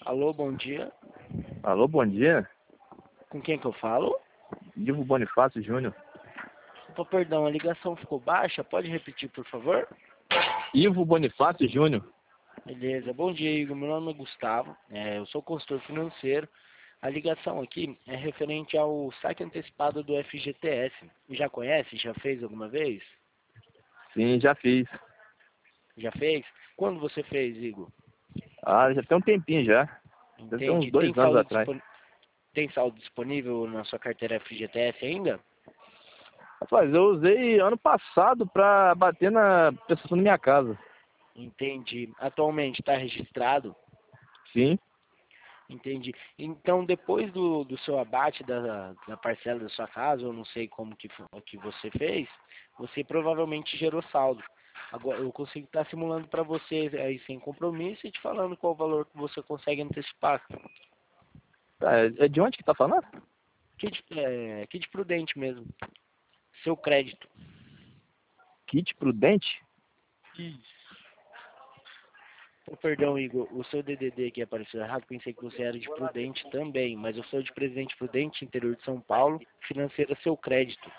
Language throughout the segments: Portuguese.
Alô, bom dia. Alô, bom dia. Com quem que eu falo? Ivo Bonifácio Júnior. Opa, perdão, a ligação ficou baixa. Pode repetir, por favor? Ivo Bonifácio Júnior. Beleza. Bom dia, Igor. Meu nome é Gustavo. Eu sou consultor financeiro. A ligação aqui é referente ao saque antecipado do FGTS. Já conhece? Já fez alguma vez? Sim, já fiz. Já fez? Quando você fez, Igor? Ah, já tem um tempinho já. Deve ter uns Entende? 2 anos atrás. Tem saldo disponível na sua carteira FGTS ainda? Rapaz, eu usei ano passado pra bater na prestação da minha casa. Entendi. Atualmente está registrado? Sim. Entendi. Então, depois do seu abate da parcela da sua casa, eu não sei como que você fez, você provavelmente gerou saldo. Agora, eu consigo estar simulando para você aí sem compromisso e te falando qual o valor que você consegue antecipar. Tá, é de onde que tá falando? Kit Prudente mesmo. Seu crédito. Kit Prudente? Isso. Oh, perdão, Igor, o seu DDD aqui apareceu errado. Pensei que você era de Prudente também, mas eu sou de Presidente Prudente, interior de São Paulo, financeira Seu Crédito.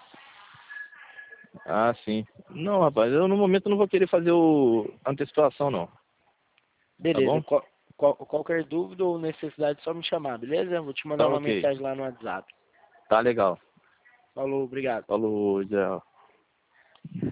Ah, sim. Não, rapaz, eu no momento não vou querer fazer antecipação, não. Tá Beleza, bom? qualquer dúvida ou necessidade, é só me chamar, beleza? Vou te Tá mandar uma ok. mensagem lá no WhatsApp. Tá legal. Falou, obrigado. Falou, já.